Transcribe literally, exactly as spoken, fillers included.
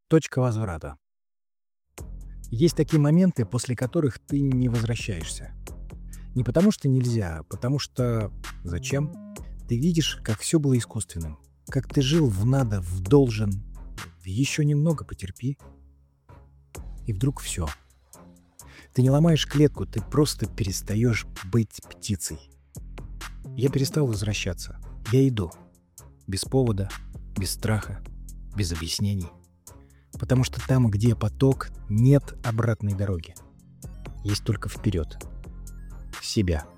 Точка возврата. Есть такие моменты, после которых ты не возвращаешься. Не потому что нельзя, а потому что зачем? Ты видишь, как все было искусственным. Как ты жил в надо, в должен. Еще немного потерпи. И вдруг все. Ты не ломаешь клетку, ты просто перестаешь быть птицей. Я перестал возвращаться. Я иду. Без повода, без страха, без объяснений. Потому что там, где поток, нет обратной дороги. Есть только вперед. Себя.